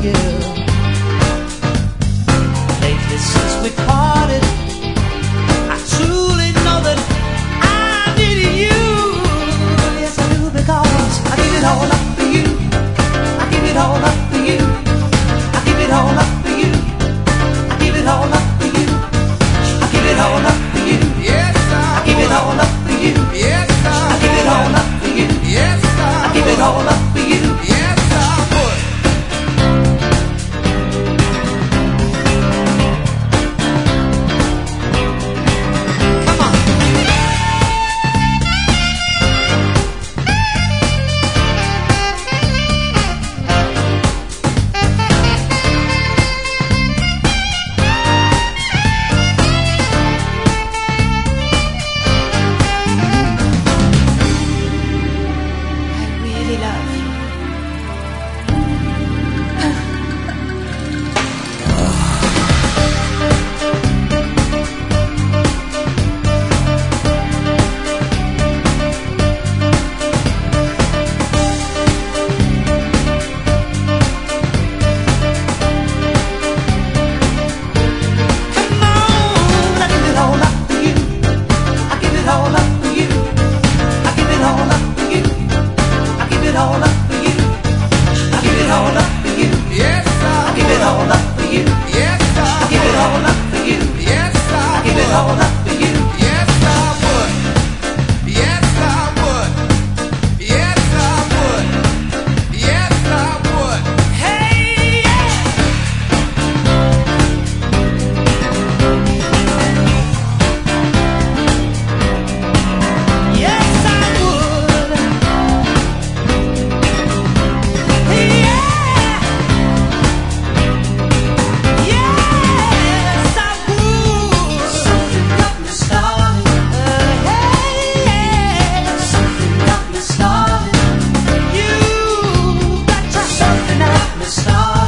you. Lately since we parted, I truly know that I needed you. Yes, I do, because I give it all up for you. I give it all up for you. I give it all up for you. I give it all up for you. I give it all up for you. Yes, I give it all up for you. Yes, I give it all up for you. Yes, I give it all up for you. Yes, I would. Come on. I really love you. Come on, I give it all up for you. I give it all up for you. I give it all up for you. I give it all up for you. I give it all up for you. Yes, I give it all up for you. Yes, I give it all up for you. Yes, I give it all up for you. Yes, I would. Yes, I would. Yes, I would. Yes, I would. Hey, yeah. Yes, I would. Yeah. Yes, I would. Something got me started. Hey, something got me started. You betcha. Something got me started.